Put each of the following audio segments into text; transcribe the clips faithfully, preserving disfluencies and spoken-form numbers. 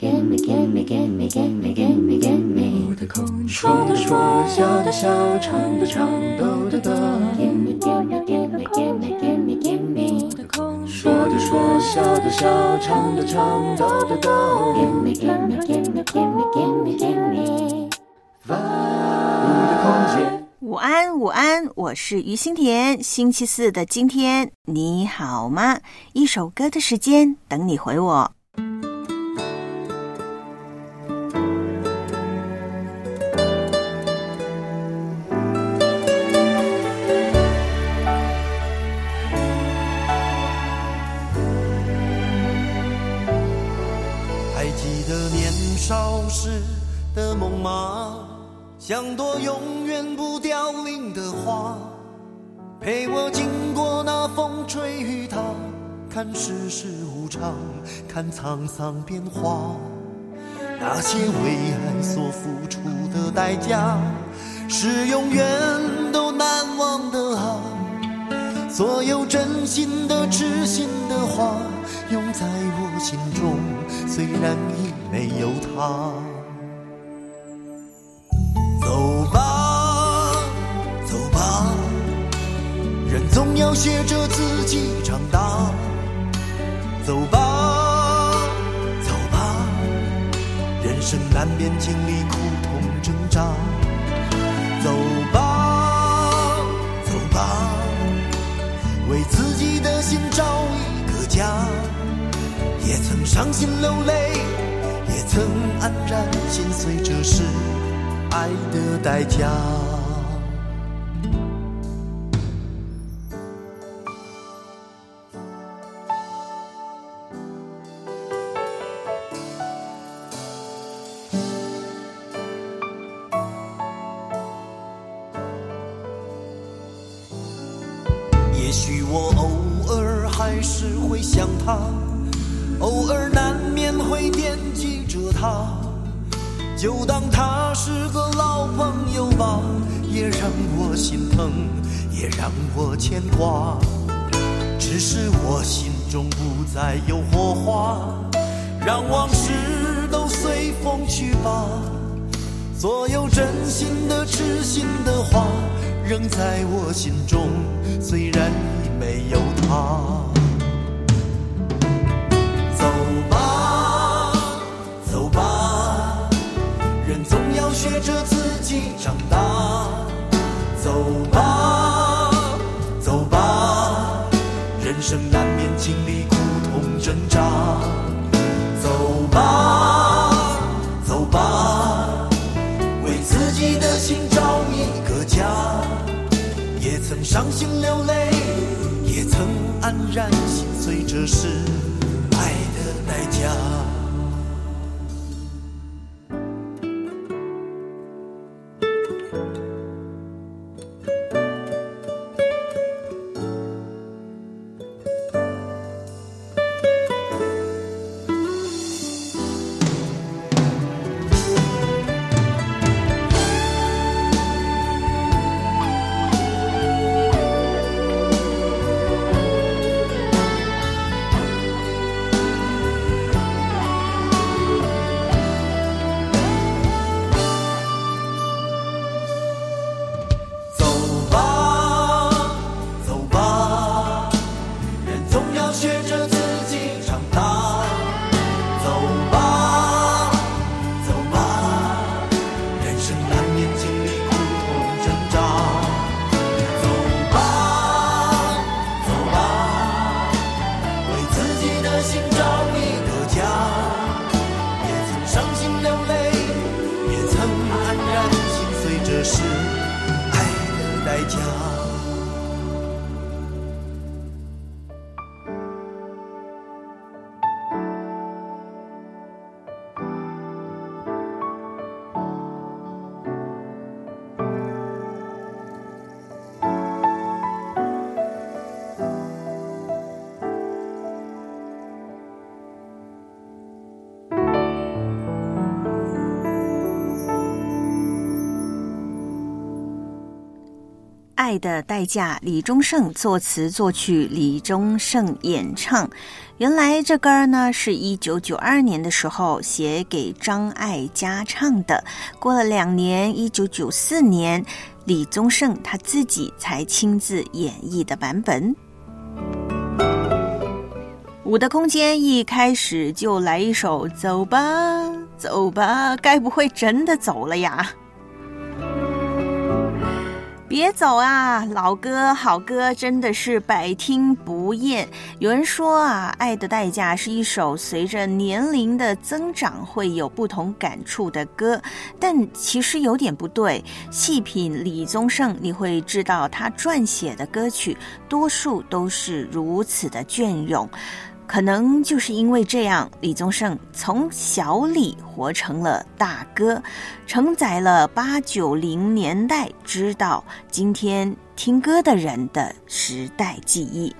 Gimme, gimme, gimme, gimme, gimme, gimme 我的空说的说，笑的笑，唱的唱，抖的抖 Gimme, gimme, gimme, gimme, gimme, gimme 我的空说的说，笑的笑，唱的唱，抖的抖 Gimme, gimme, gimme, gimme, gimme, gimme 我的空间午安，午安，我是于心田。星期四的今天，你好吗？一首歌的时间，等你回我。 还记得年少时的梦吗？像朵永远不凋零的花，陪我经过那风吹雨打，看世事无常，看沧桑变化。那些为爱所付出的代价，是永远都难忘的啊！所有真心的痴心的话，永在我心中，虽然已没有他。走吧，走吧，人总要学着自己长大。走吧，走吧，人生难免经历苦痛挣扎。走吧，走吧，为自己的心找一个家。也曾伤心流泪，也曾黯然心碎，这是爱的代价。也许我偶尔还是会想他，偶尔难免会惦记着他，就当他是个老朋友吧，也让我心疼，也让我牵挂。只是我心中不再有火花，让往事都随风去吧。所有真心的痴心的话，仍在我心中，虽然已没有他。走吧，走吧，人总要学着自己长大。走吧，走吧，人生难免经历苦痛挣扎。走吧，走吧，为自己的心找一个家。也曾伤心流泪，也曾黯然心碎，这是爱的代价。 爱的代价，李宗盛作词作曲，李宗盛演唱。原来这歌呢是一九九二年的时候写给张艾嘉唱的，过了两年，一九九四年李宗盛他自己才亲自演绎的版本。我的空间一开始就来一首走吧走吧，该不会真的走了呀？别走啊，老歌好歌真的是百听不厌。有人说啊，爱的代价是一首随着年龄的增长会有不同感触的歌，但其实有点不对。细品李宗盛，你会知道他撰写的歌曲多数都是如此的隽永。可能就是因为这样，李宗盛从小李活成了大哥，承载了八九零年代知道今天听歌的人的时代记忆。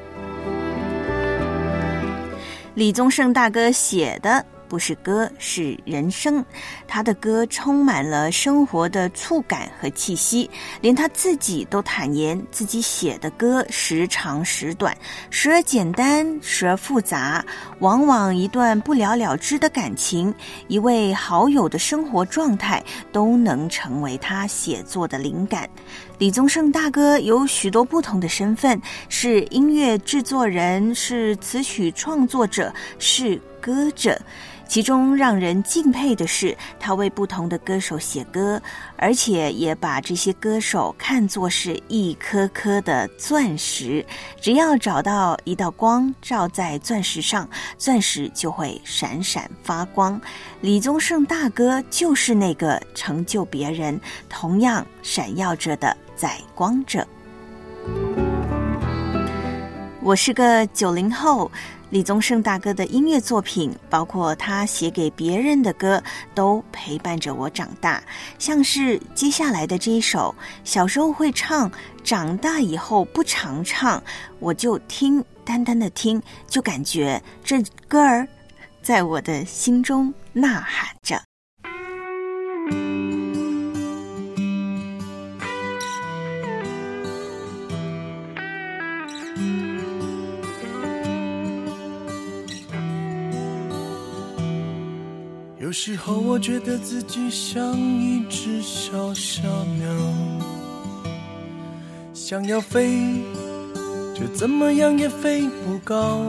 李宗盛大哥写的不是歌，是人生。他的歌充满了生活的触感和气息，连他自己都坦言自己写的歌时长时短，时而简单，时而复杂，往往一段不了了之的感情，一位好友的生活状态都能成为他写作的灵感。李宗盛大哥有许多不同的身份，是音乐制作人，是词曲创作者，是歌者。其中让人敬佩的是，他为不同的歌手写歌，而且也把这些歌手看作是一颗颗的钻石，只要找到一道光照在钻石上，钻石就会闪闪发光。李宗盛大哥就是那个成就别人同样闪耀着的载光者。我是个九零后，李宗盛大哥的音乐作品，包括他写给别人的歌，都陪伴着我长大。像是接下来的这一首，小时候会唱，长大以后不常唱，我就听，单单的听，就感觉这歌儿在我的心中呐喊着。 有时候我觉得自己像一只小小鸟，想要飞，却怎么样也飞不高。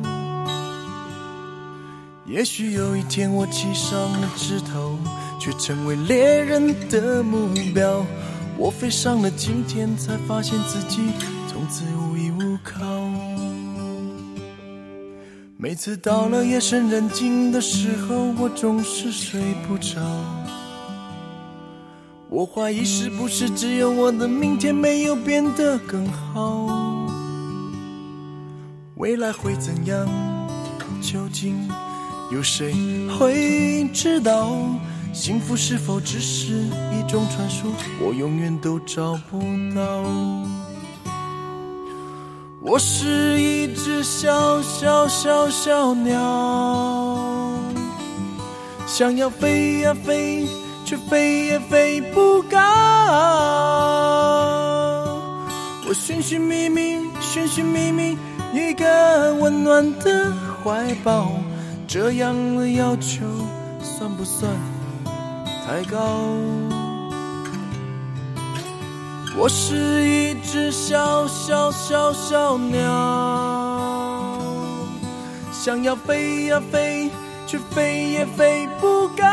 也许有一天我栖上了枝头，却成为猎人的目标。我飞上了今天，才发现自己从此无依无靠。每次到了夜深人静的时候，我总是睡不着。我怀疑是不是只有我的明天没有变得更好，未来会怎样，究竟有谁会知道？幸福是否只是一种传说，我永远都找不到。我是一只小小小小鸟，想要飞呀飞，却飞也飞不高。我寻寻觅觅，寻寻觅觅一个温暖的怀抱，这样的要求算不算太高？我是一只小小小小鸟，想要飞呀飞，却飞也飞不高。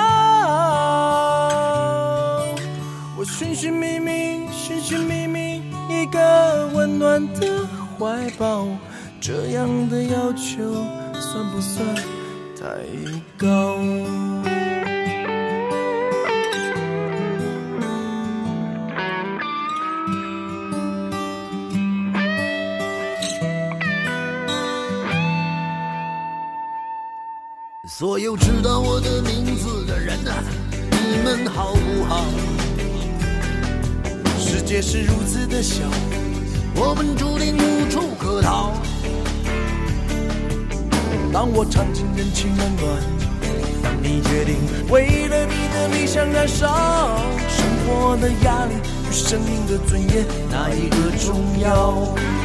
我寻寻觅觅，寻寻觅觅一个温暖的怀抱，这样的要求算不算太高？所有知道我的名字的人啊，你们好不好？世界是如此的小，我们注定无处可逃。当我尝尽人情冷暖，当你决定为了你的理想燃烧，生活的压力生命的尊严，哪一个重要？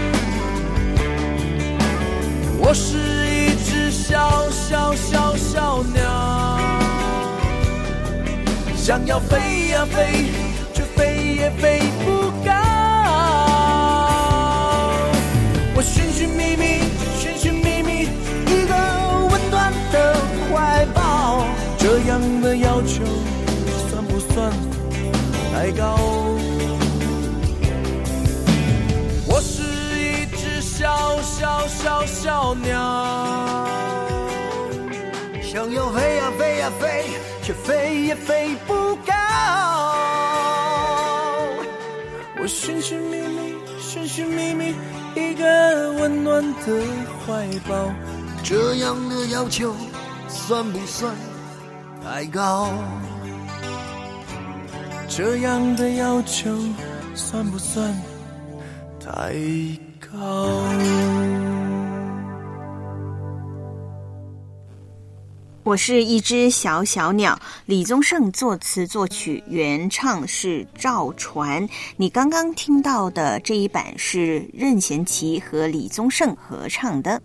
我是一只小小小小鸟，想要飞呀飞，却飞也飞不高。我寻寻觅觅，寻寻觅觅一个温暖的怀抱，这样的要求算不算太高？我是一只小小小小鸟，想要飞呀飞呀飞，却飞也飞不高。我寻寻觅觅，寻寻觅觅一个温暖的怀抱，这样的要求算不算太高？这样的要求算不算太高？ 我是一只小小鸟，李宗盛作词作曲，原唱是赵传。你刚刚听到的这一版是任贤齐和李宗盛合唱的。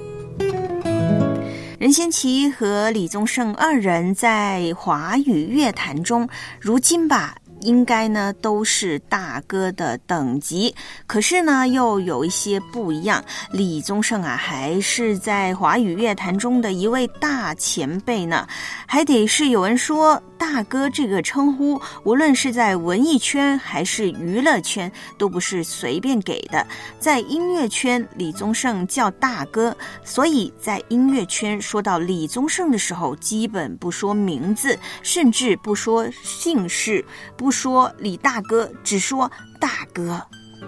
任贤齐和李宗盛二人在华语乐坛中，如今吧应该呢都是大哥的等级，可是呢又有一些不一样。李宗盛啊还是在华语乐坛中的一位大前辈呢，还得是有人说大哥这个称呼，无论是在文艺圈还是娱乐圈都不是随便给的。在音乐圈李宗盛叫大哥，所以在音乐圈说到李宗盛的时候，基本不说名字，甚至不说姓氏，不说李大哥，只说大哥。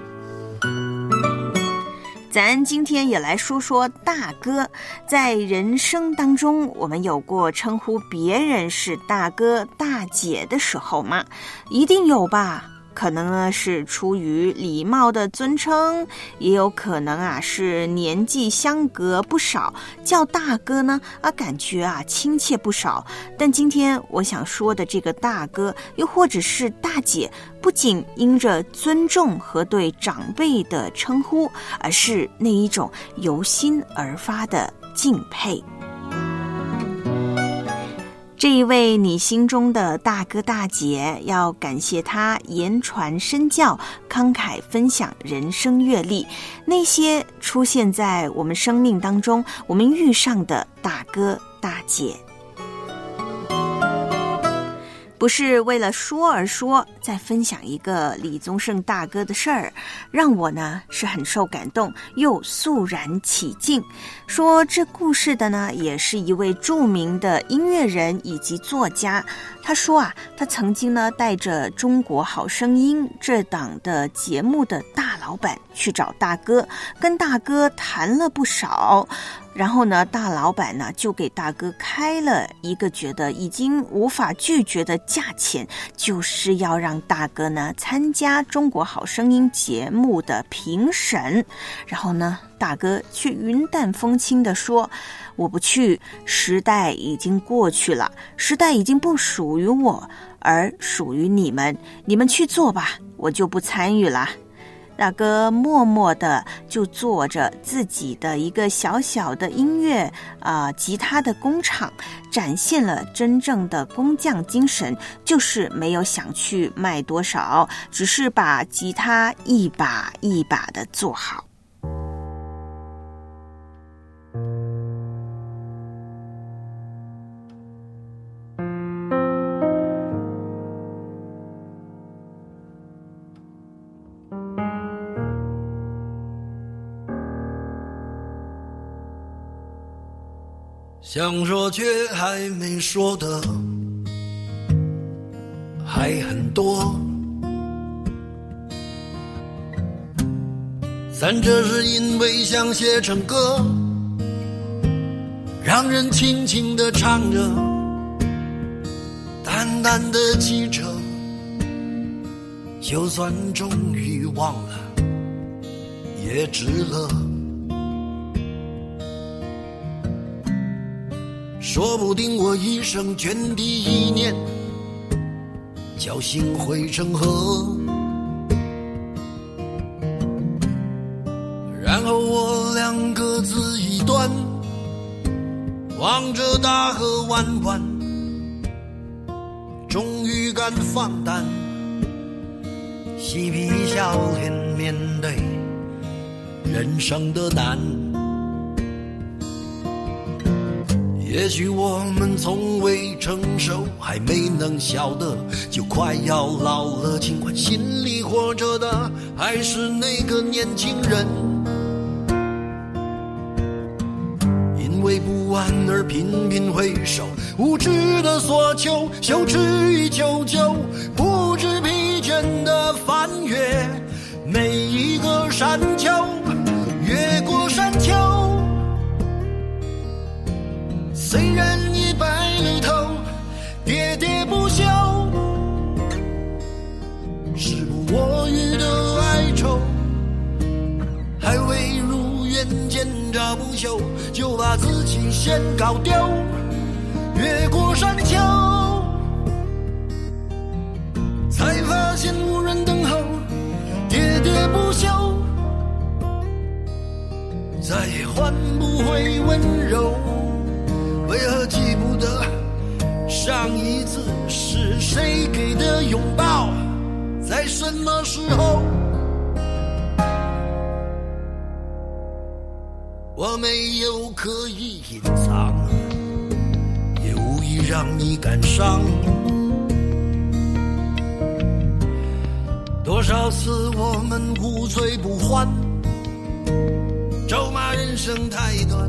咱今天也来说说大哥。在人生当中，我们有过称呼别人是大哥大姐的时候吗？一定有吧。可能呢是出于礼貌的尊称，也有可能啊是年纪相隔不少，叫大哥呢啊感觉啊亲切不少。但今天我想说的这个大哥，又或者是大姐，不仅因着尊重和对长辈的称呼，而是那一种由心而发的敬佩。这一位你心中的大哥大姐，要感谢他言传身教，慷慨分享人生阅历，那些出现在我们生命当中，我们遇上的大哥大姐。不是为了说而说，再分享一个李宗盛大哥的事儿，让我呢是很受感动，又肃然起敬。说这故事的呢，也是一位著名的音乐人以及作家。他说啊，他曾经呢带着《中国好声音》这档的节目的大老板去找大哥，跟大哥谈了不少。然后呢，大老板呢就给大哥开了一个觉得已经无法拒绝的价钱，就是要让大哥呢参加《中国好声音》节目的评审。然后呢，大哥却云淡风轻地说：“我不去，时代已经过去了，时代已经不属于我，而属于你们，你们去做吧，我就不参与了。”大哥默默的就做着自己的一个小小的音乐啊、呃、吉他的工厂，展现了真正的工匠精神，就是没有想去卖多少，只是把吉他一把一把的做好。 想说却还没说的还很多，但这是因为想写成歌，让人轻轻地唱着，淡淡的记着，就算终于忘了也值了。说不定我一生涓滴一念，侥幸汇成河， 我俩各自一端，望着大河弯弯，终于敢放胆，嬉皮笑脸面对人生的难。也许我们从未成熟，还没能晓得，就快要老了，尽管心里活着的还是那个年轻人。因为不安而频频回首，无知的索求，羞耻与求救，不知疲倦的翻越每一个山丘，越过山丘。虽然已白了头，喋喋不休，时不我予的哀愁，还未如愿见着不朽，就把自己先搞丢。越过山丘，才发现无人等候，喋喋不休，再也换不回温柔。为何记不得上一次是谁给的拥抱，在什么时候？我没有刻意隐藏，也无意让你感伤。多少次我们无醉不欢，咒骂人生太短，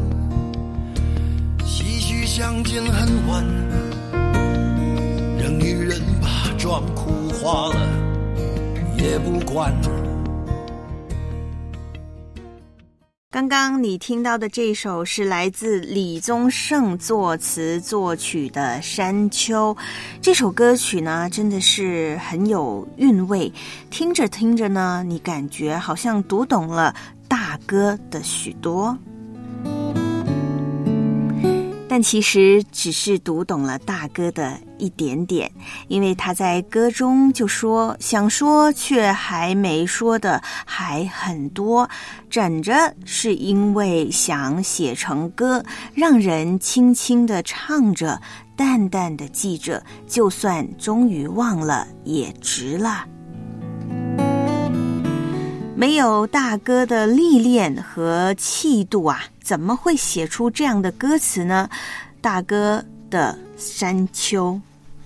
相见恨晚，让女人把妆哭花了也不管。 刚刚你听到的这首是来自李宗盛作词作曲的《山丘》。这首歌曲呢，真的是很有韵味，听着听着呢，你感觉好像读懂了大哥的许多，但其实只是读懂了大哥的一点点，因为他在歌中就说，想说却还没说的还很多，枕着是因为想写成歌，让人轻轻地唱着，淡淡地记着，就算终于忘了也值了。没有大哥的历练和气度啊，怎么会写出这样的歌词呢？大哥的山丘。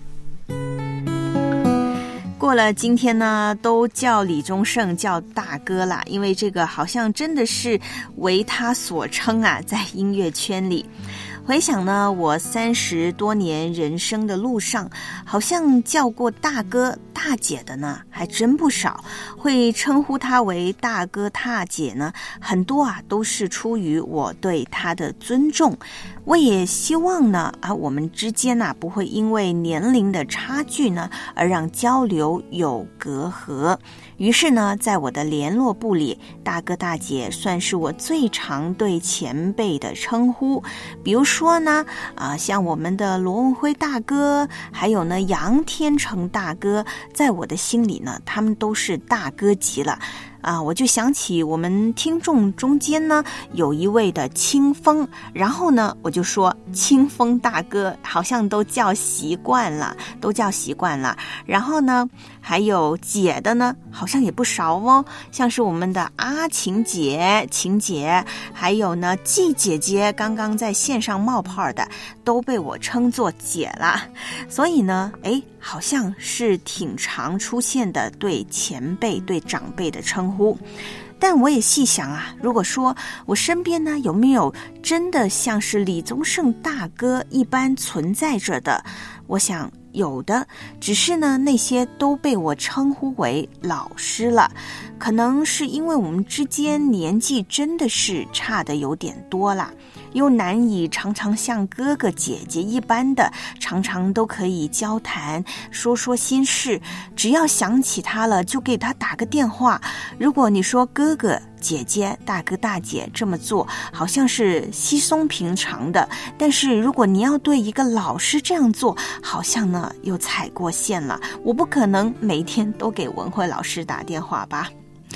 过了今天呢，都叫李宗盛叫大哥啦，因为这个好像真的是为他所称啊，在音乐圈里。回想呢，我三十多年人生的路上，好像叫过大哥大姐的呢还真不少，会称呼他为大哥大姐呢，很多啊都是出于我对他的尊重。我也希望呢啊我们之间啊不会因为年龄的差距呢而让交流有隔阂。于是呢，在我的联络簿里，大哥大姐算是我最常对前辈的称呼。比如说呢，啊，像我们的罗文辉大哥，还有呢杨天成大哥，在我的心里呢，他们都是大哥级了。啊，我就想起我们听众中间呢有一位的清风，然后呢我就说清风大哥，好像都叫习惯了，都叫习惯了。然后呢还有姐的呢，好像也不少哦，像是我们的阿晴姐、晴姐，还有呢季姐姐，刚刚在线上冒泡的，都被我称作姐了。所以呢，哎，好像是挺常出现的对前辈、对长辈的称呼。但我也细想啊，如果说我身边呢有没有真的像是李宗盛大哥一般存在着的，我想有的，只是呢那些都被我称呼为老师了。可能是因为我们之间年纪真的是差的有点多啦，又难以常常像哥哥姐姐一般的常常都可以交谈说说心事，只要想起他了就给他打个电话。如果你说哥哥姐姐大哥大姐这么做好像是稀松平常的，但是如果你要对一个老师这样做，好像呢又踩过线了。我不可能每天都给文慧老师打电话吧。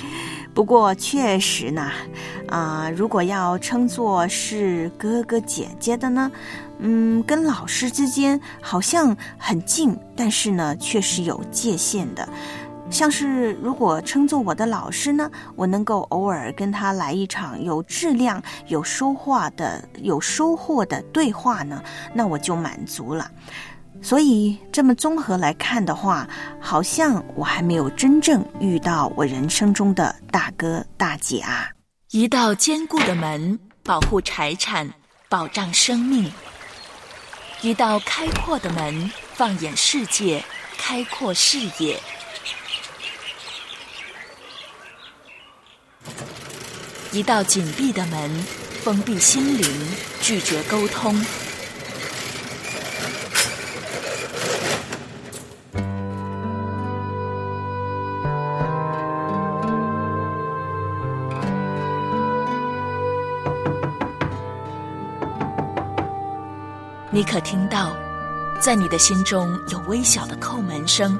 不过确实呢，啊、呃，如果要称作是哥哥姐姐的呢，嗯，跟老师之间好像很近，但是呢，却是有界限的。像是如果称作我的老师呢，我能够偶尔跟他来一场有质量、有收获的、有收获的对话呢，那我就满足了。所以这么综合来看的话，好像我还没有真正遇到我人生中的大哥大姐啊。 一道坚固的门，保护财产，保障生命；一道开阔的门，放眼世界，开阔视野；一道紧闭的门，封闭心灵，拒绝沟通。你可听到，在你的心中有微小的叩门声。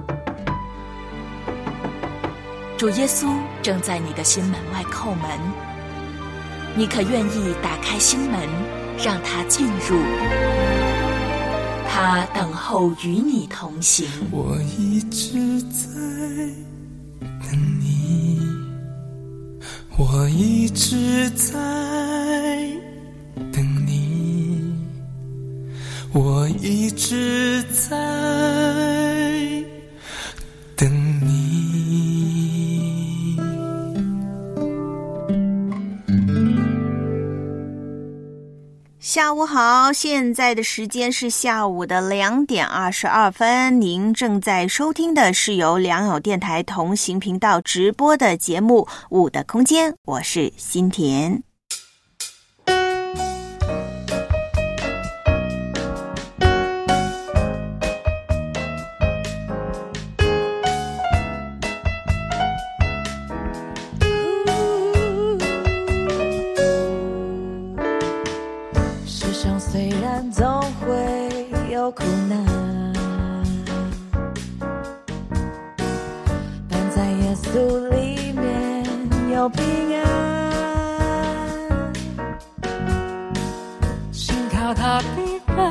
主耶稣正在你的心门外叩门，你可愿意打开心门，让他进入？他等候与你同行。 我一直在等你，我一直在等你，我一直在等你。 下午好，现在的时间是下午的两点二十二分。您正在收听的是由良友电台同行频道直播的节目《舞的空间》，我是心田。 虽然总会有苦难，但在耶稣里面有平安。信靠他的人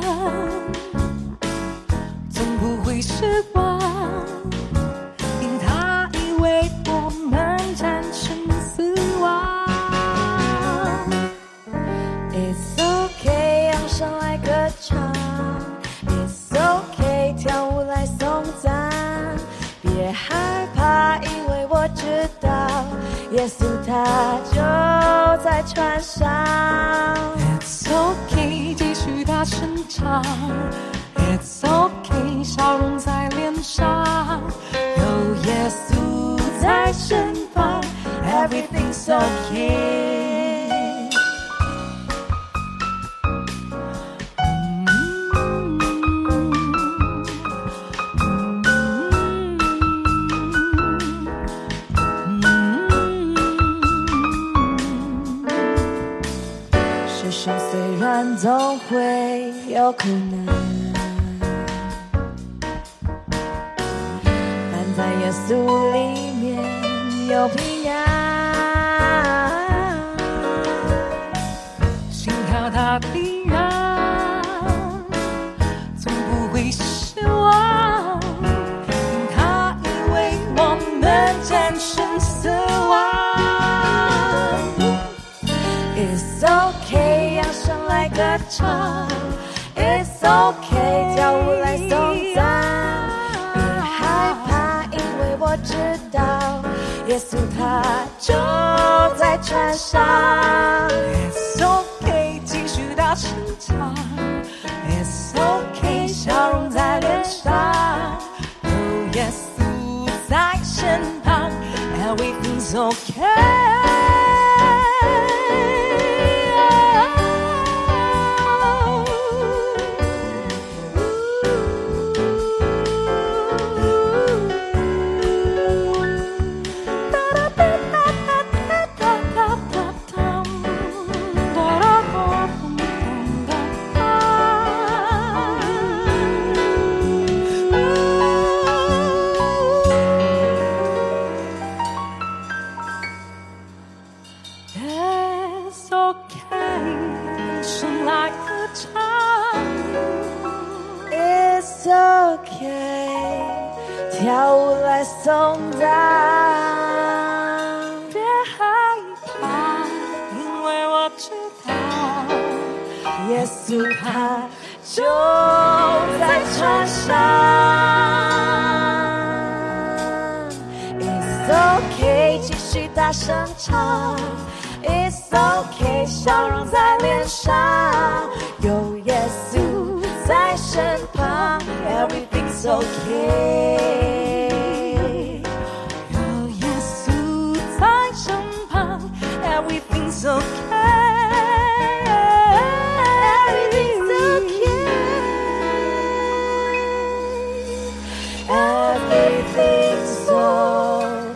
总不会失望，因他已为我们战胜死亡。It's okay，上来歌唱 It's okay， 跳舞来颂赞，别害怕，因为我知道耶稣他就在船上。 It's okay， 继续大声唱 It's okay， 笑容在脸上，有耶稣在身旁 Everything's okay。虽然总会有苦难，但在耶稣里面有平安。信靠他的人总不会失望，因他已为我们战胜死亡。It's okay，上来歌唱 It's okay， 跳舞来颂赞，别害怕，因为我知道耶稣他就在船上。 It's okay， 继续大声唱 It's okay， 笑容在脸上，有耶稣在身旁 Everything's okay。 OK， 跳舞来送到，别害怕，因为我知道，耶稣他就在船上。It's OK， 继续大声唱。It's OK， 笑容在脸上，有耶稣在身旁 ，Everything's OK。有耶稣在身旁 ，Everything's OK。Everything's OK。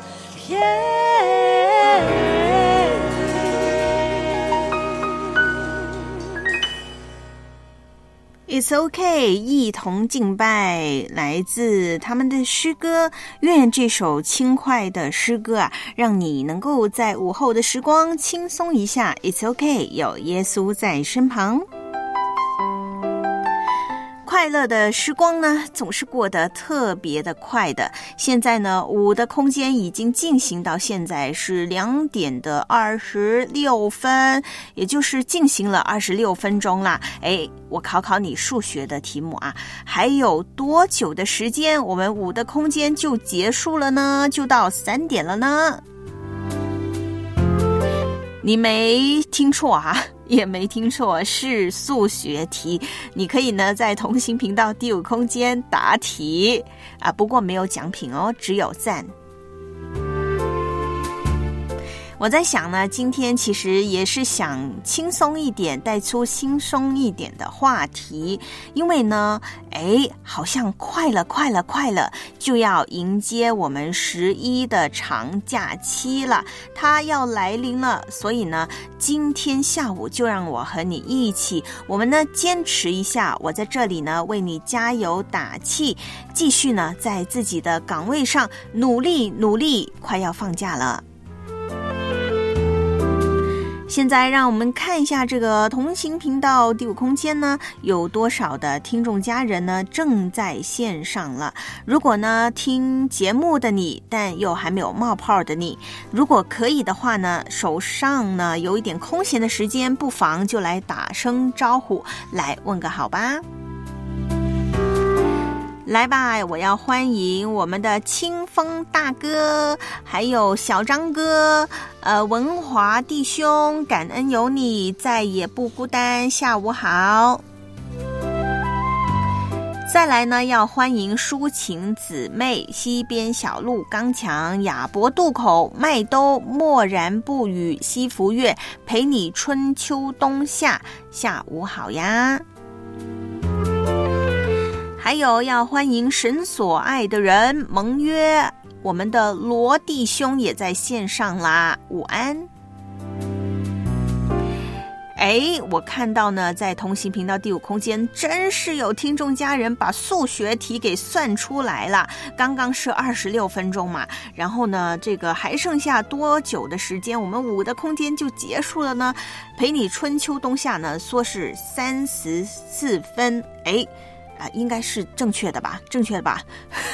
It's OK， 一同敬拜，来自他们的诗歌。愿这首轻快的诗歌啊，让你能够在午后的时光轻松一下。It's OK， 有耶稣在身旁。快乐的时光呢，总是过得特别的快的。现在呢，舞的空间已经进行到现在是两点的二十六分，也就是进行了二十六分钟啦。哎，我考考你数学的题目啊，还有多久的时间，我们舞的空间就结束了呢？就到三点了呢？你没听错啊，也没听错，是数学题。你可以呢在同行频道第五空间答题啊，不过没有奖品哦，只有赞。我在想呢，今天其实也是想轻松一点，带出轻松一点的话题，因为呢，哎，好像快了，快了，快了，就要迎接我们十一的长假期了，它要来临了，所以呢，今天下午就让我和你一起，我们呢坚持一下，我在这里呢为你加油打气，继续呢在自己的岗位上努力努力，快要放假了。现在让我们看一下这个同行频道第五空间呢，有多少的听众家人呢正在线上了。如果呢听节目的你，但又还没有冒泡的你，如果可以的话呢，手上呢有一点空闲的时间，不妨就来打声招呼，来问个好吧。来吧，我要欢迎我们的清风大哥，还有小张哥，呃，文华弟兄，感恩有你，再也不孤单，下午好。再来呢，要欢迎抒情姊妹，西边小路刚强，亚伯渡口，麦兜，默然不语，西福月，陪你春秋冬夏，下午好呀。还有要欢迎神所爱的人盟约，我们的罗弟兄也在线上啦，午安。哎，我看到呢，在同行频道第五空间，真是有听众家人把数学题给算出来了。刚刚是二十六分钟嘛，然后呢，这个还剩下多久的时间，我们舞的空间就结束了呢？陪你春秋冬夏呢，说是三十四分，哎。啊，应该是正确的吧？正确的吧？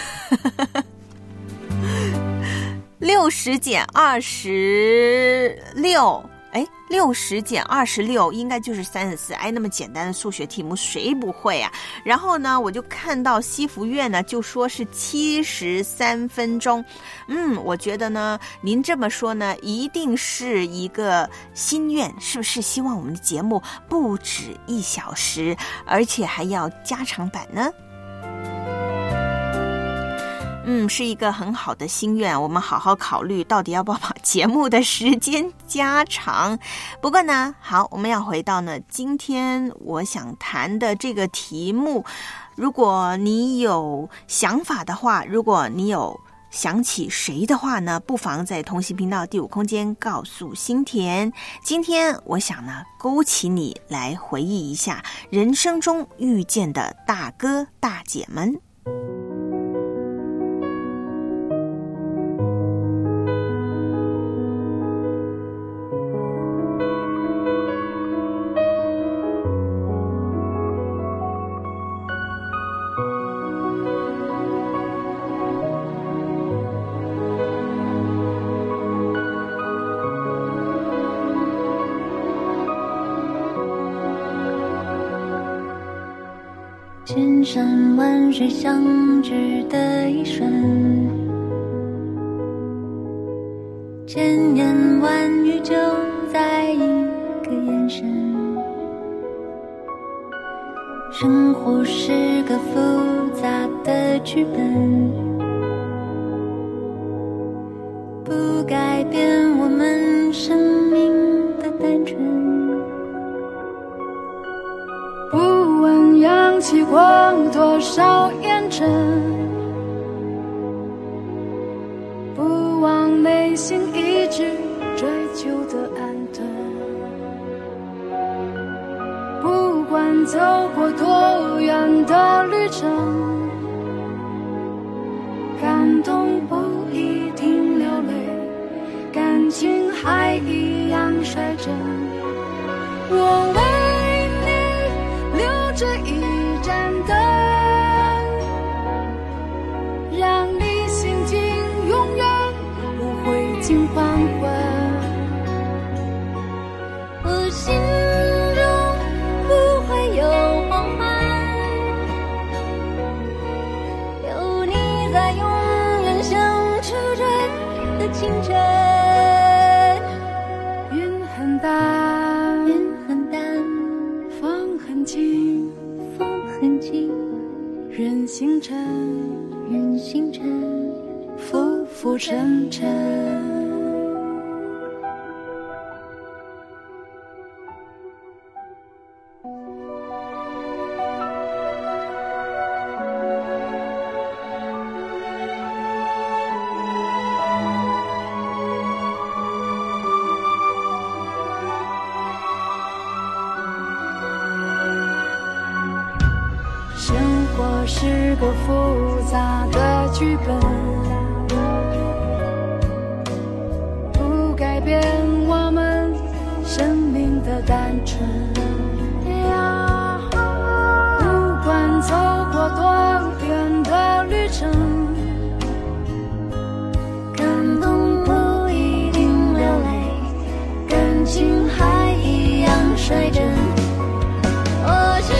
六十减二十六，哎，六十减二十六应该就是三十四。哎，那么简单的数学题目谁不会啊？然后呢，我就看到西福院呢就说是七十三分钟。嗯，我觉得呢，您这么说呢，一定是一个心愿，是不是？希望我们的节目不止一小时，而且还要加长版呢？嗯，是一个很好的心愿，我们好好考虑到底要不要把节目的时间加长。不过呢，好，我们要回到呢今天我想谈的这个题目，如果你有想法的话，如果你有想起谁的话呢，不妨在同行频道第五空间告诉心田。今天我想呢勾起你来回忆一下人生中遇见的大哥大姐们。 千山万水相聚的一瞬，千言万语就在一个眼神。生活是个复杂的剧本，不改变我们生命的单纯。 不问氧气光多少烟尘，不忘内心一直追求的安顿。不管走过多远的旅程，感动不一定流泪，感情还一样率真。我为你留着一盏灯，让你心境永远不会尽黄昏。 我心中不会有黄昏，有你在永远相处着的清晨。 云很淡， 云很淡， 风很轻， 风很轻， 人星辰， 人星辰， 浮浮沉沉。生活是个复杂的剧本，不改变我们生命的单纯。不管走过多远的旅程， 感动不一定流泪，感情还一样率真。我心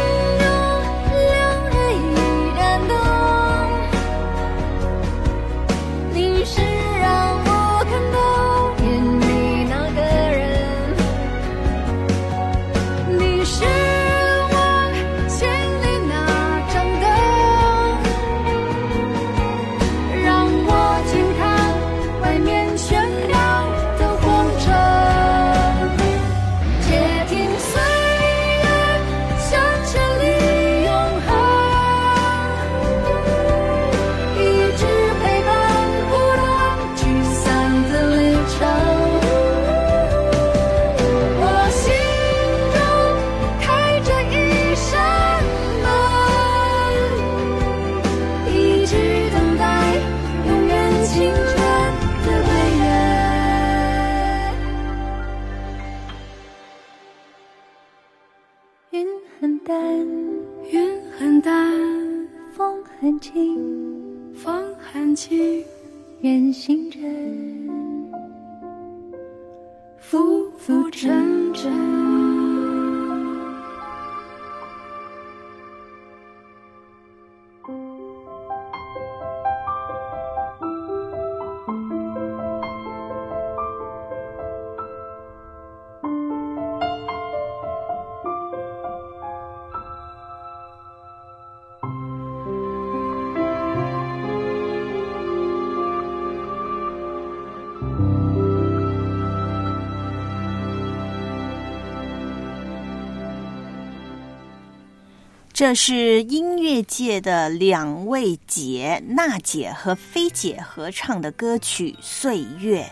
人星辰， 浮浮沉沉。 这是音乐界的两位姐，娜姐和菲姐合唱的歌曲《岁月》。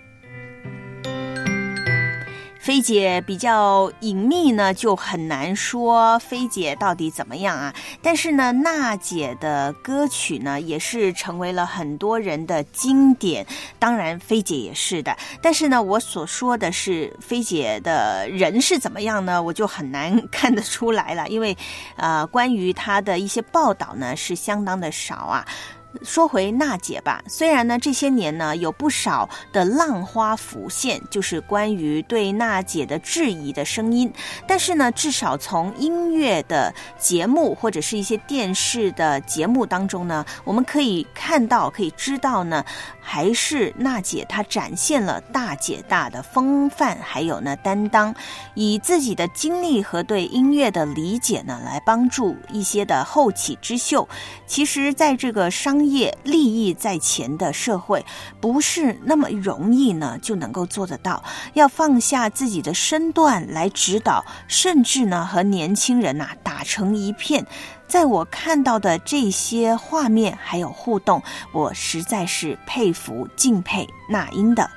菲姐比较隐秘呢，就很难说菲姐到底怎么样啊。但是呢，娜姐的歌曲呢，也是成为了很多人的经典。当然，菲姐也是的。但是呢，我所说的是菲姐的人是怎么样呢，我就很难看得出来了，因为呃，关于她的一些报道呢，是相当的少啊。 说回娜姐吧，虽然呢这些年呢有不少的浪花浮现，就是关于对娜姐的质疑的声音，但是呢至少从音乐的节目或者是一些电视的节目当中呢，我们可以看到可以知道呢，还是娜姐她展现了大姐大的风范，还有呢担当，以自己的经历和对音乐的理解呢来帮助一些的后起之秀。其实在这个商业利益在前的社会，不是那么容易呢就能够做得到，要放下自己的身段来指导，甚至呢和年轻人啊打成一片。在我看到的这些画面还有互动，我实在是佩服敬佩那英的。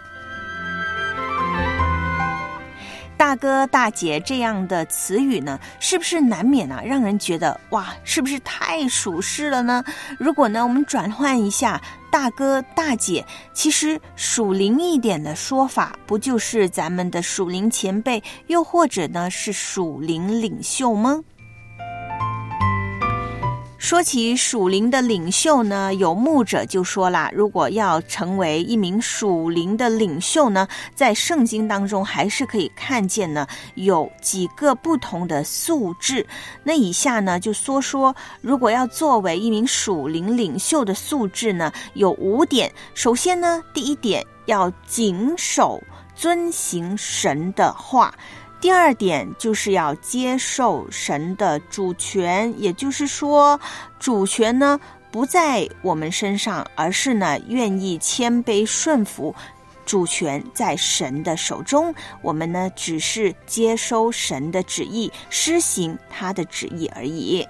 大哥大姐这样的词语呢，是不是难免啊让人觉得哇，是不是太属实了呢？如果呢我们转换一下大哥大姐，其实属灵一点的说法，不就是咱们的属灵前辈，又或者呢是属灵领袖吗？说起属灵的领袖呢，有牧者就说啦，如果要成为一名属灵的领袖呢，在圣经当中还是可以看见呢有几个不同的素质。那以下呢就说说，如果要作为一名属灵领袖的素质呢，有五点。首先呢，第一点要谨守遵行神的话。第二点就是要接受神的主权，也就是说主权呢不在我们身上，而是呢愿意谦卑顺服，主权在神的手中，我们呢只是接收神的旨意，施行他的旨意而已。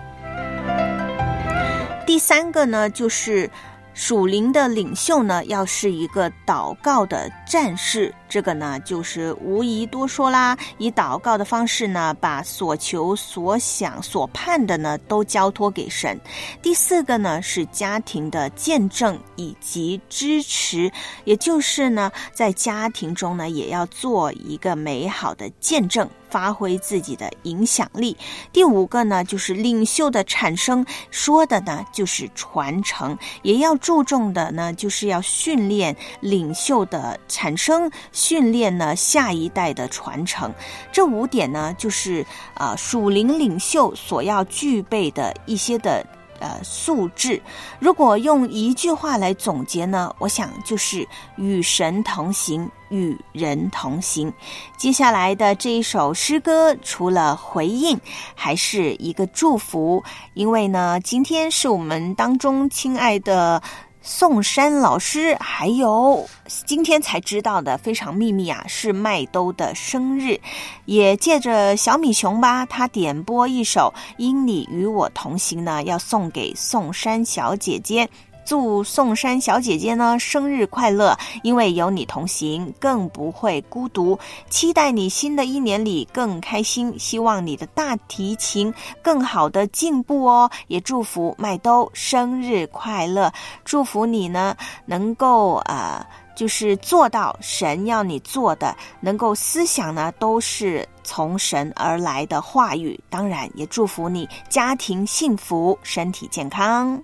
第三个呢，就是属灵的领袖呢，要是一个祷告的战士，这个呢就是无疑多说啦，以祷告的方式呢，把所求所想所盼的呢都交托给神。第四个呢是家庭的见证以及支持，也就是呢在家庭中呢也要做一个美好的见证，发挥自己的影响力。第五个呢就是领袖的产生，说的呢就是传承，也要注重的呢就是要训练领袖的产生，训练呢下一代的传承。这五点呢就是呃属灵领袖所要具备的一些的呃素质。如果用一句话来总结呢，我想就是与神同行，与人同行。接下来的这一首诗歌，除了回应还是一个祝福，因为呢今天是我们当中亲爱的宋山老师，还有今天才知道的非常秘密啊，是麦兜的生日，也借着小米熊吧，他点播一首因你与我同行呢，要送给宋山小姐姐。祝宋山小姐姐呢生日快乐，因为有你同行更不会孤独，期待你新的一年里更开心，希望你的大提琴更好的进步哦，也祝福麦兜生日快乐，祝福你呢能够呃就是做到神要你做的，能够思想呢都是从神而来的话语，当然也祝福你家庭幸福，身体健康。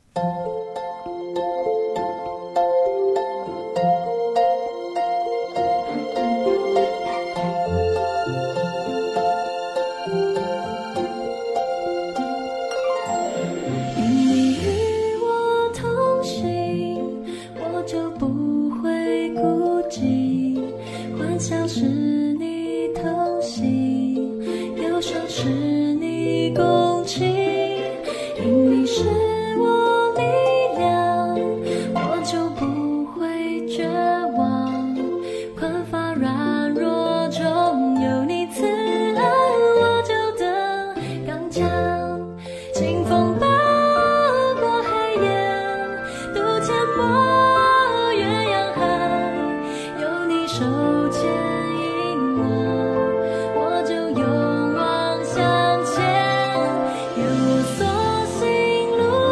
像是你同行，忧伤是你共情，因你是我力量，我就不会绝望，困乏软弱中有你慈爱，我就得刚强，清风把过黑夜，渡阡陌越洋海，有你手牵路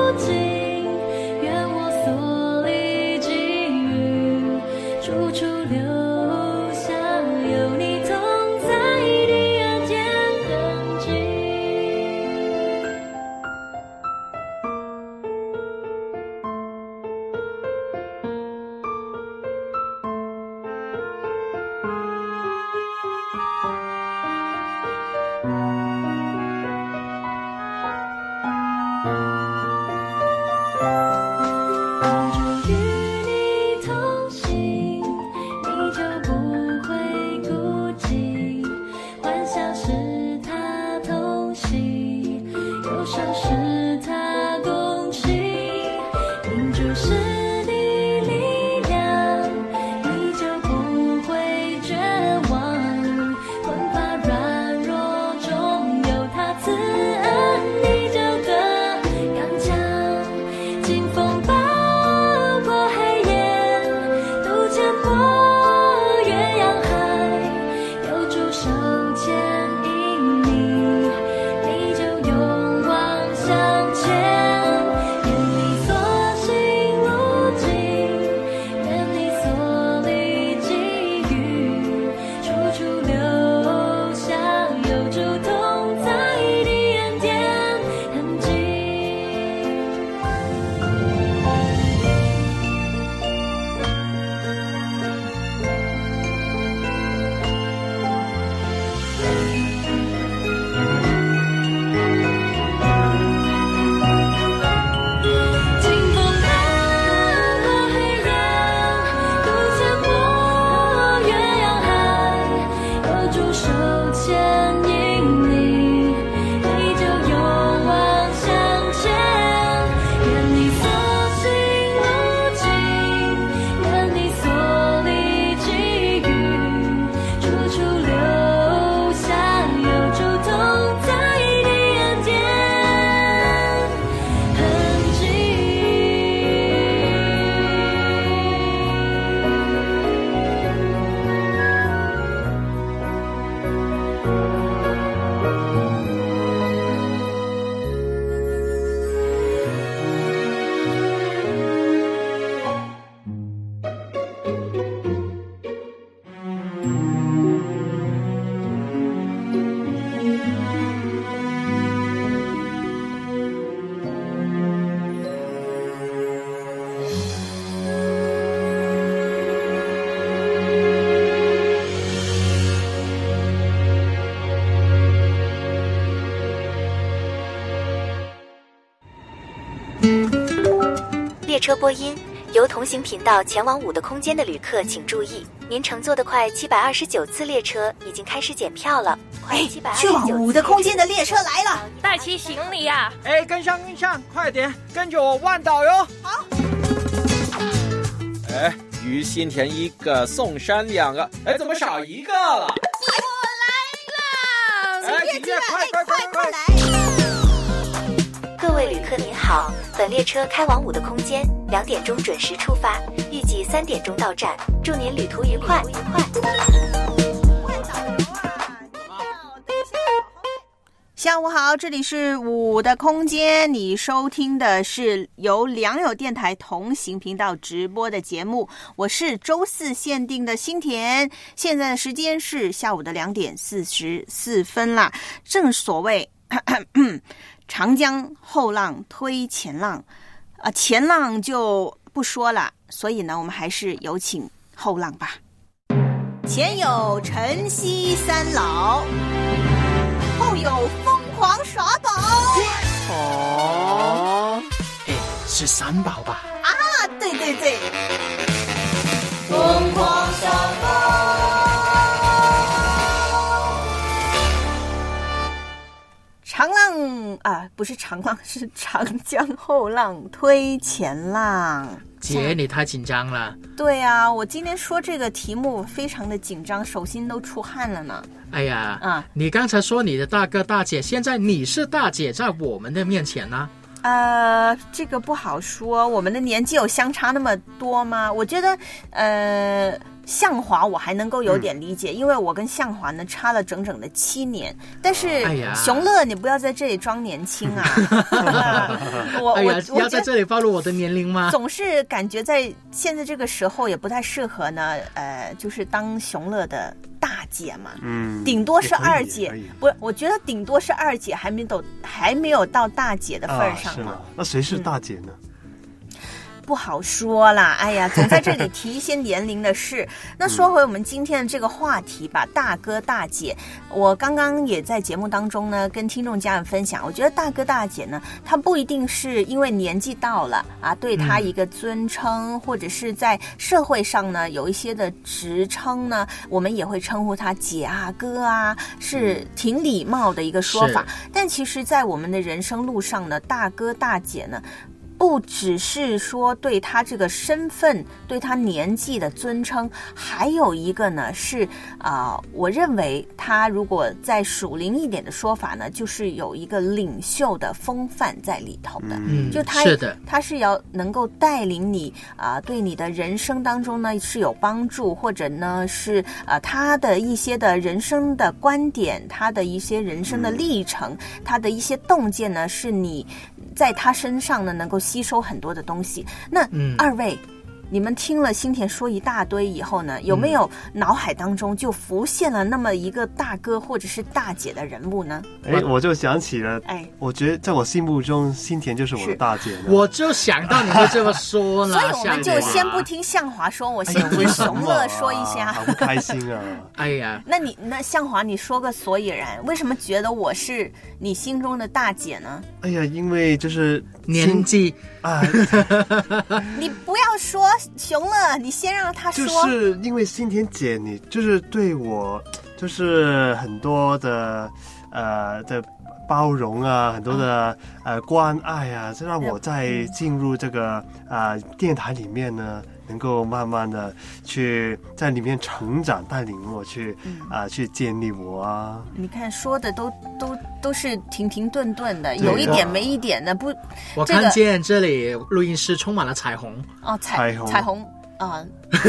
列车播音，由同行频道前往五的空间的旅客请注意，您乘坐的快七百二十九次列车已经开始检票了。快七百二十九次， 去往五的空间的列车来了， 带齐行李呀、啊！ 哎，跟上跟上，快点，跟着我万岛哟！ 好。 哎，于心田一个，宋山两个，哎，怎么少一个了？ 我来了！ 哎，几月？快快快快来！ 各位旅客您好，本列车开往五的空间，两点钟准时出发，预计三点钟到站，祝您旅途愉快。 下午好，这里是五的空间，你收听的是由良友电台同行频道直播的节目，我是周四限定的新田，现在的时间是下午的两点四十四分啦。正所谓咳咳长江后浪推前浪，啊，前浪就不说了，所以呢，我们还是有请后浪吧。前有晨曦三老，后有疯狂耍宝。 哦，哎，是三宝吧？ 啊，对对对，疯狂耍宝。长浪啊，不是长浪，是长江后浪推前浪。 姐，你太紧张了。 对啊，我今天说这个题目非常的紧张，手心都出汗了呢。 哎呀， 啊， 你刚才说你的大哥大姐，现在你是大姐，在我们的面前呢、 啊。呃，这个不好说，我们的年纪有相差那么多吗？我觉得，呃。向华我还能够有点理解、嗯、因为我跟向华呢差了整整的七年，但是、哎、熊乐你不要在这里装年轻啊。我哎呀我要在这里暴露我的年龄吗？ 总是感觉在现在这个时候也不太适合呢，呃就是当熊乐的大姐嘛，嗯，顶多是二姐，不，我觉得顶多是二姐，还没到还没有到大姐的份上嘛、 啊、是吗？那谁是大姐呢？ 不好说啦。哎呀，总在这里提一些年龄的事。那说回我们今天的这个话题吧，大哥大姐。我刚刚也在节目当中呢，跟听众家人分享，我觉得大哥大姐呢，他不一定是因为年纪到了啊，对他一个尊称，嗯、或者是在社会上呢有一些的职称呢，我们也会称呼他姐啊、哥啊，是挺礼貌的一个说法。但其实，在我们的人生路上呢，大哥大姐呢，不只是说对他这个身份、对他年纪的尊称，还有一个呢是啊、呃，我认为他如果在属灵一点的说法呢，就是有一个领袖的风范在里头的。 嗯， 就他是的， 他是要能够带领你啊、呃，对你的人生当中呢是有帮助，或者呢是呃他的一些的人生的观点，他的一些人生的历程，嗯、他的一些洞见呢，是你在他身上呢能够吸收很多的东西。那、嗯、二位，你们听了新田说一大堆以后呢，有没有脑海当中就浮现了那么一个大哥或者是大姐的人物呢？ 哎，我就想起了，哎，我觉得在我心目中，新田就是我的大姐呢。 我就想到你会这么说了， 所以我们就先不听向华说，我先听熊乐说一下。 哎、好不开心啊！ 哎呀， 那你那向华，你说个所以然，为什么觉得我是你心中的大姐呢？ 哎呀，因为就是年纪啊， 你不要说熊乐，你先让他说。 就是因为新田姐，你就是对我就是很多的呃的包容啊，很多的、嗯、呃关爱啊，这让我在进入这个啊、呃、电台里面呢，能够慢慢的去在里面成长，带领我去啊、呃、去建立我啊。 你看说的都都都是停停顿顿的，有一点没一点的不。 我看见这里录音室充满了彩虹哦，彩彩虹。彩虹啊、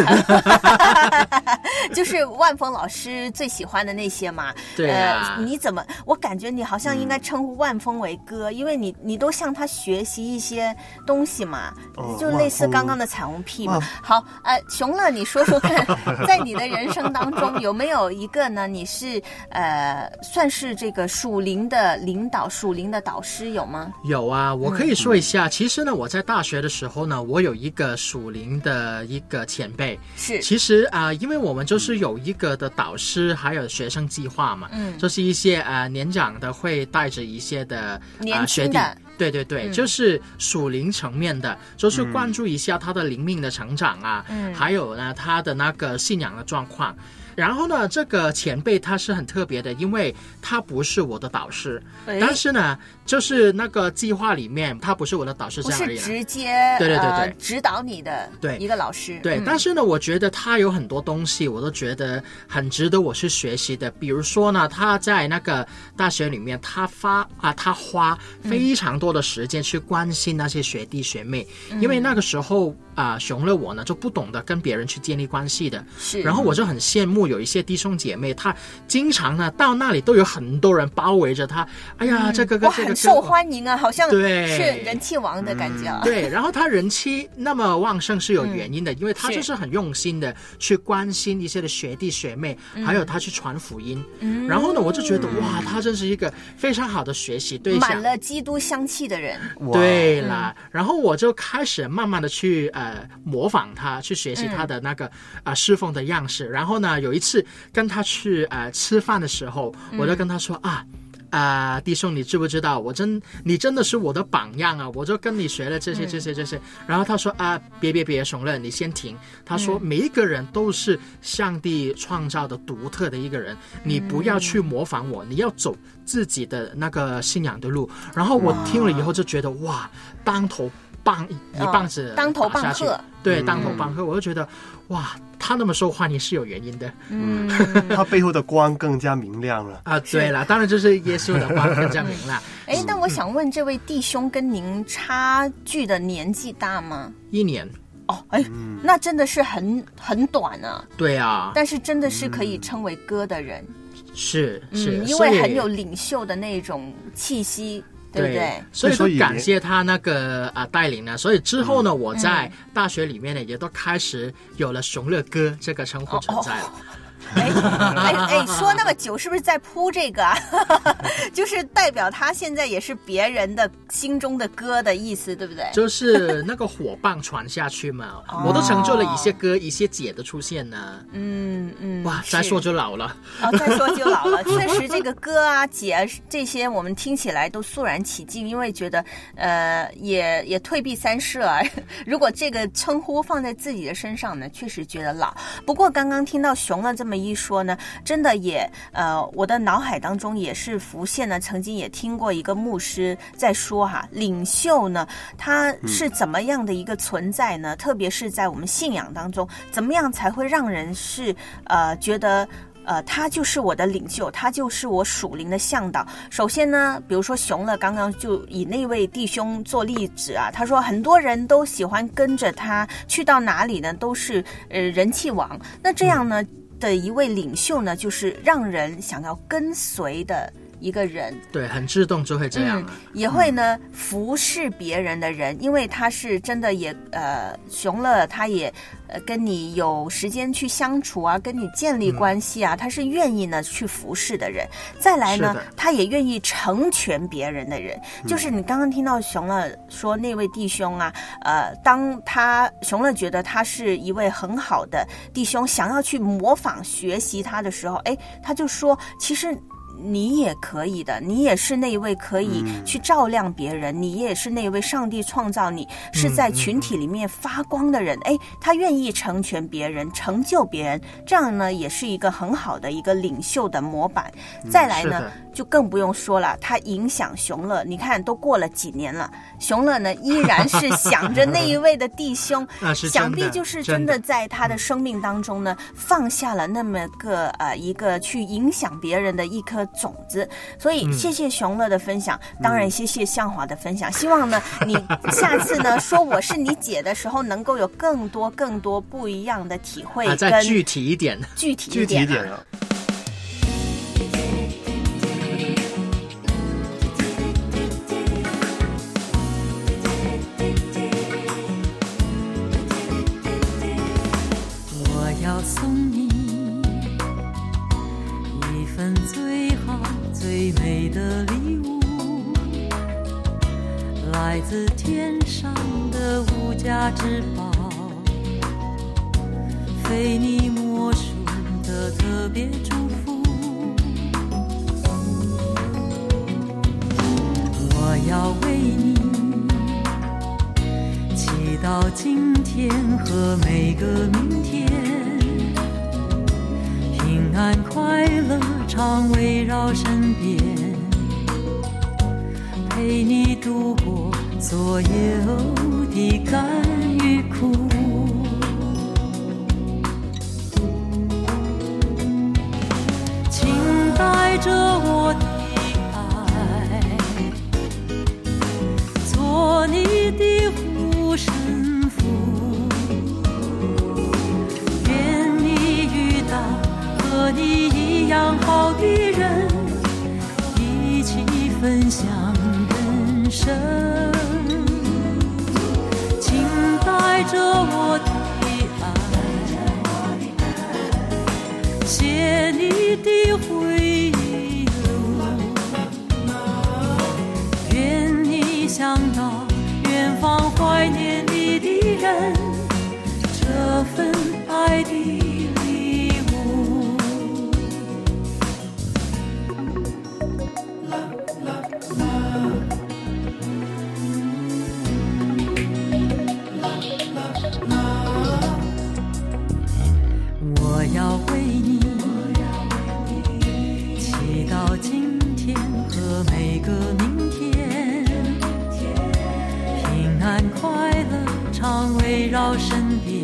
呃，就是万峰老师最喜欢的那些嘛。 对啊、 呃，你怎么？我感觉你好像应该称呼万峰为哥，嗯、因为你你都向他学习一些东西嘛，哦、就类似刚刚的彩虹屁嘛。好，呃，熊乐，你说说看，在你的人生当中有没有一个呢？你是呃，算是这个属灵的领导、属灵的导师有吗？ 有啊，我可以说一下。嗯、其实呢，我在大学的时候呢，我有一个属灵的一。一个前辈是， 其实啊、呃，因为我们就是有一个的导师，还有学生计划嘛，嗯，就是一些呃年长的会带着一些的年轻的、呃、学弟，对对对、嗯，就是属灵层面的，就是关注一下他的灵命的成长啊，嗯，还有呢他的那个信仰的状况。然后呢，这个前辈他是很特别的，因为他不是我的导师，但是呢，就是那个计划里面他不是我的导师，这样而已， 不是直接对对对对、 呃、指导你的一个老师。 对， 嗯、 但是呢，我觉得他有很多东西，我都觉得很值得我去学习的。比如说呢，他在那个大学里面，他发啊，他花非常多的时间去关心那些学弟学妹，嗯、因为那个时候啊、呃，熊乐我呢就不懂得跟别人去建立关系的， 是， 然后我就很羡慕。有一些弟兄姐妹，他经常呢到那里都有很多人包围着他。哎呀，嗯、这个我很受欢迎啊，好像对是人气王的感觉、啊嗯。对，然后他人气那么旺盛是有原因的，嗯、因为他就是很用心的去关心一些的学弟学妹，嗯、还有他去传福音。嗯、然后呢，我就觉得哇，他真是一个非常好的学习对象， 满了基督香气的人。 对啦，嗯、然后我就开始慢慢的去呃模仿他，去学习他的那个啊、嗯呃、侍奉的样式。然后呢，有一次跟他去呃吃饭的时候，我就跟他说、嗯、啊啊、呃，弟兄，你知不知道我真你真的是我的榜样啊！我就跟你学了这些这些这些。然后他说啊，别别别，熊乐，你先停。他说、嗯、每一个人都是上帝创造的独特的一个人，你不要去模仿我，你要走自己的那个信仰的路。然后我听了以后就觉得哇，当头棒一棒子、 哦、当头棒喝， 对，当头棒喝，我就觉得哇，他那么受欢迎是有原因的， 嗯，他背后的光更加明亮了啊。对了，当然就是耶稣的光更加明亮。 哎、嗯，但我想问，这位弟兄跟您差距的年纪大吗？ 一年。 哦，哎、嗯，那真的是很很短啊。 对啊， 但是真的是可以称为哥的人， 嗯、是是、 嗯，因为很有领袖的那种气息。对不对？ 所以说感谢他那个啊、呃、带领呢，所以之后呢、嗯，我在大学里面呢、嗯、也都开始有了熊乐哥这个称呼存在了。哦哦哎哎哎，说那么久是不是在铺这个啊？就是代表他现在也是别人的心中的歌的意思，对不对？ 就是那个火棒传下去嘛。哦、我都成就了一些歌，一些姐的出现呢。 嗯嗯， 哇，再说就老了。 哦，再说就老了。确实，这个歌啊、姐这些，我们听起来都肃然起敬，因为觉得呃，也也退避三舍啊。如果这个称呼放在自己的身上呢，确实觉得老。不过刚刚听到熊了这么一说呢，真的也呃，我的脑海当中也是浮现了，曾经也听过一个牧师在说哈，领袖呢，他是怎么样的一个存在呢？嗯、特别是在我们信仰当中，怎么样才会让人是呃觉得。呃，他就是我的领袖，他就是我属灵的向导。首先呢，比如说熊乐刚刚就以那位弟兄做例子啊，他说很多人都喜欢跟着他，去到哪里呢都是呃人气王。那这样呢的一位领袖呢，就是让人想要跟随的一个人， 对，很自动就会这样、啊嗯、也会呢、嗯、服侍别人的人，因为他是真的也呃熊乐他也呃跟你有时间去相处啊，跟你建立关系啊、嗯、他是愿意呢去服侍的人。再来呢他也愿意成全别人的人、嗯、就是你刚刚听到熊乐说那位弟兄啊，呃当他熊乐觉得他是一位很好的弟兄，想要去模仿学习他的时候，哎，他就说其实你也可以的，你也是那位可以去照亮别人、嗯、你也是那位上帝创造你是在群体里面发光的人。哎、嗯嗯，他愿意成全别人，成就别人，这样呢也是一个很好的一个领袖的模板、嗯、再来呢就更不用说了，他影响熊乐，你看都过了几年了，熊乐呢依然是想着那一位的弟兄想必就是真的在他的生命当中呢放下了那么个呃一个去影响别人的一颗种子。所以谢谢熊乐的分享、嗯、当然谢谢向华的分享、嗯、希望呢你下次呢说我是你姐的时候能够有更多更多不一样的体会、啊、 再具体一点具体一点、啊、具体一点啊。 我要送你一份最好最美的礼物，来自天上的无价之宝，非你莫属的特别祝福。我要为你祈祷今天和每个明天，平安快乐常围绕身边，陪你度过所有的甘与苦。请带着我的爱，做你的护身符，愿你遇到和你一样好的人，一起分享人生。请带着我的爱，写你的回忆录，愿你想到远方怀念你的人，这份爱的礼物。我要为你祈祷今天和每个明天，平安快乐常围绕身边，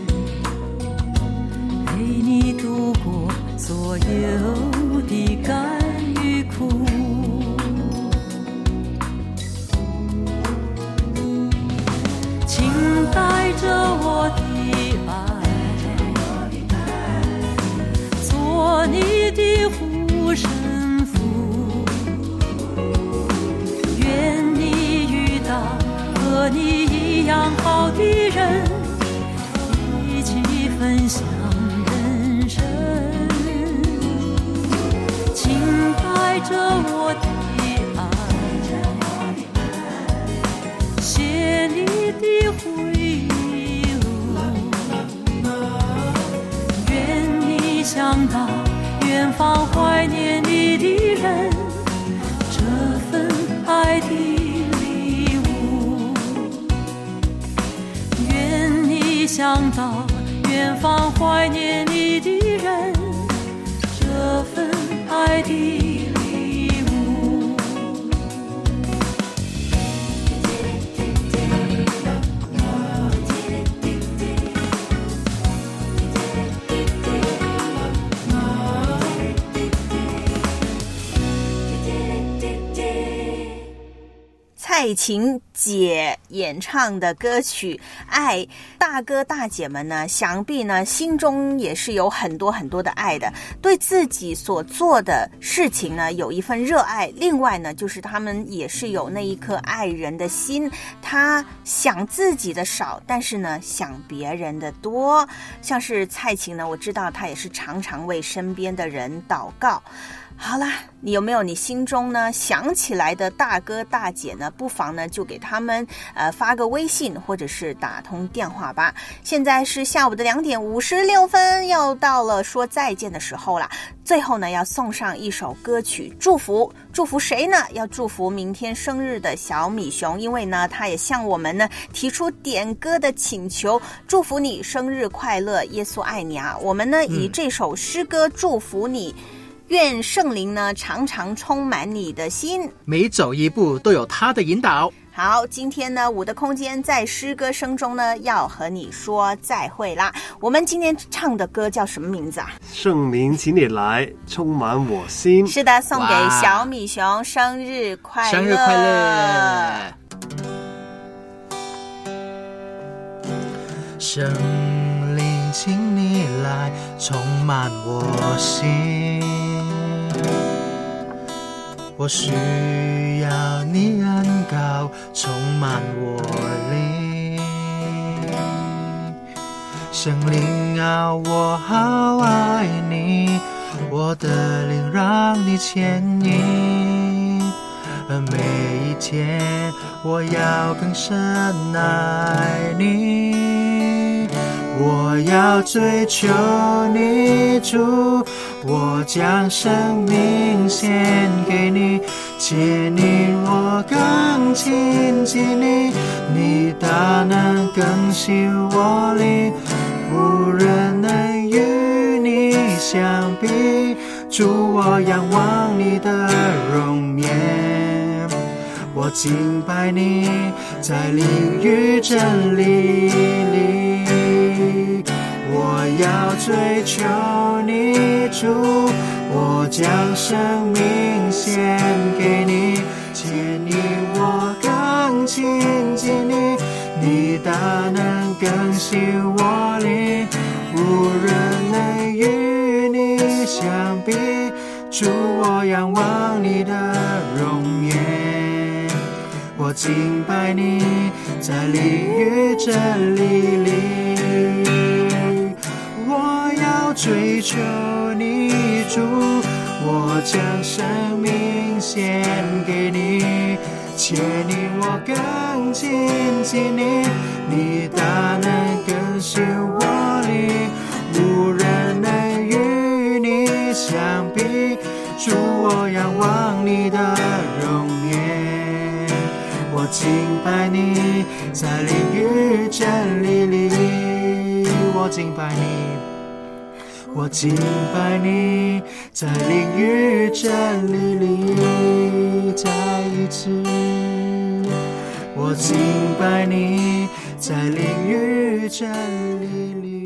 陪你度过所有的甘与苦。请带着我的做你的护身符，愿你遇到和你一样好的人，一起分享人生。 着我的爱，写你的回忆录。愿你想到远方怀念你的人，这份爱的礼物。愿你想到远方怀念你的人，这份爱的礼物。 蔡琴姐演唱的歌曲《爱》，大哥大姐们呢，想必呢心中也是有很多很多的爱的，对自己所做的事情呢有一份热爱。另外呢，就是他们也是有那一颗爱人的心，他想自己的少，但是呢想别人的多。像是蔡琴呢，我知道她也是常常为身边的人祷告。好啦，你有没有你心中呢想起来的大哥大姐呢？不妨呢就给他们呃发个微信或者是打通电话吧。现在是下午的两点五十六分，要到了说再见的时候啦。最后呢要送上一首歌曲祝福，祝福谁呢？要祝福明天生日的小米熊，因为呢他也向我们呢提出点歌的请求，祝福你生日快乐，耶稣爱你啊！我们呢以这首诗歌祝福你。愿圣灵呢常常充满你的心， 每走一步都有他的引导。 好，今天呢我的空间在诗歌声中呢要和你说再会啦。我们今天唱的歌叫什么名字啊？ 圣灵请你来充满我心。 是的，送给小米熊生日快乐， 生日快乐。圣灵请你来充满我心，我需要你恩膏充满我灵，圣灵啊，我好爱你，我的灵让你牵引，而每一天我要更深爱你，我要追求你主，我将生命献给你，借你我更亲近你，你大能更新我灵，无人能与你相比，主我仰望你的容颜，我敬拜你，在灵与真理里，我要追求你主，我将生命献给你，借你我更亲近你，你大能更新我灵，无人能与你相比，主我仰望你的容颜，我敬拜你，在灵与真理里，我要追求你主，我将生命献给你，借你我更亲近你，你大能更新我灵，无人能与你相比，主我仰望你的容颜，我敬拜你，在灵与真理里，我敬拜你，我敬拜你，在灵与真理里，再一次，我敬拜你，在灵与真理里。